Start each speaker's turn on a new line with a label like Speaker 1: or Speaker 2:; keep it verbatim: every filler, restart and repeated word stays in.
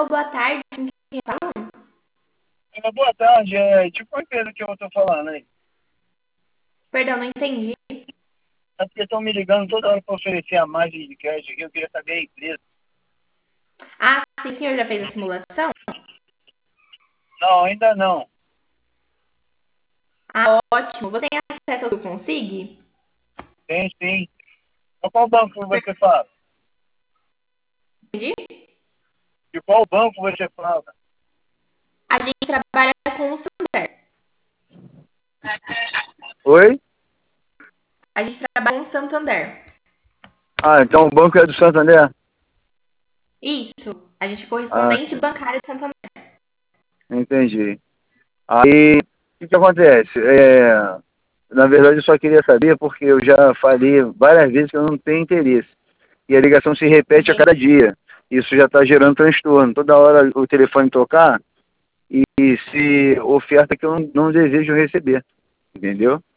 Speaker 1: alô, boa tarde. Com quem fala?
Speaker 2: É, boa tarde, é de qual empresa que eu tô falando aí?
Speaker 1: Perdão, não entendi.
Speaker 2: É porque estão me ligando toda hora para oferecer a margem de crédito aqui, eu queria saber a empresa.
Speaker 1: Ah, sim, o senhor já fez a simulação?
Speaker 2: Não, ainda não.
Speaker 1: Ah, ótimo. Você tem acesso ao Consig?
Speaker 2: Tem sim. De qual banco você fala?
Speaker 1: Entendi.
Speaker 2: De qual banco você fala?
Speaker 1: A gente trabalha com o Santander.
Speaker 2: Oi?
Speaker 1: A gente trabalha com o Santander.
Speaker 2: Ah, então o banco é do Santander?
Speaker 1: Isso. A gente é
Speaker 2: Ah,
Speaker 1: correspondente bancário do Santander.
Speaker 2: entendi. Aí, o que que acontece? É, na verdade, eu só queria saber porque eu já falei várias vezes que eu não tenho interesse. E a ligação se repete a
Speaker 1: Entendi.
Speaker 2: cada dia. Isso já está gerando transtorno. Toda hora o telefone tocar e se oferta que eu não, não desejo receber. Entendeu?